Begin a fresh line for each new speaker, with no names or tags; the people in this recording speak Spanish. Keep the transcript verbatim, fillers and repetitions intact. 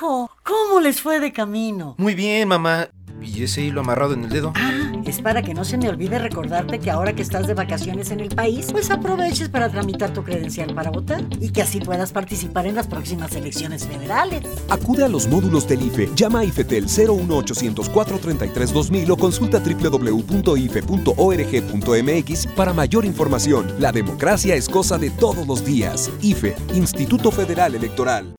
Hijo, ¿cómo les fue de camino?
Muy bien, mamá. ¿Y ese hilo amarrado en el dedo?
Ah, es para que no se me olvide recordarte que ahora que estás de vacaciones en el país, pues aproveches para tramitar tu credencial para votar y que así puedas participar en las próximas elecciones federales.
Acude a los módulos del I F E, llama a IFETEL cero uno ochocientos cuatro treinta y tres dos mil o consulta doble u doble u doble u punto i f e punto org punto m x para mayor información. La democracia es cosa de todos los días. I F E, Instituto Federal Electoral.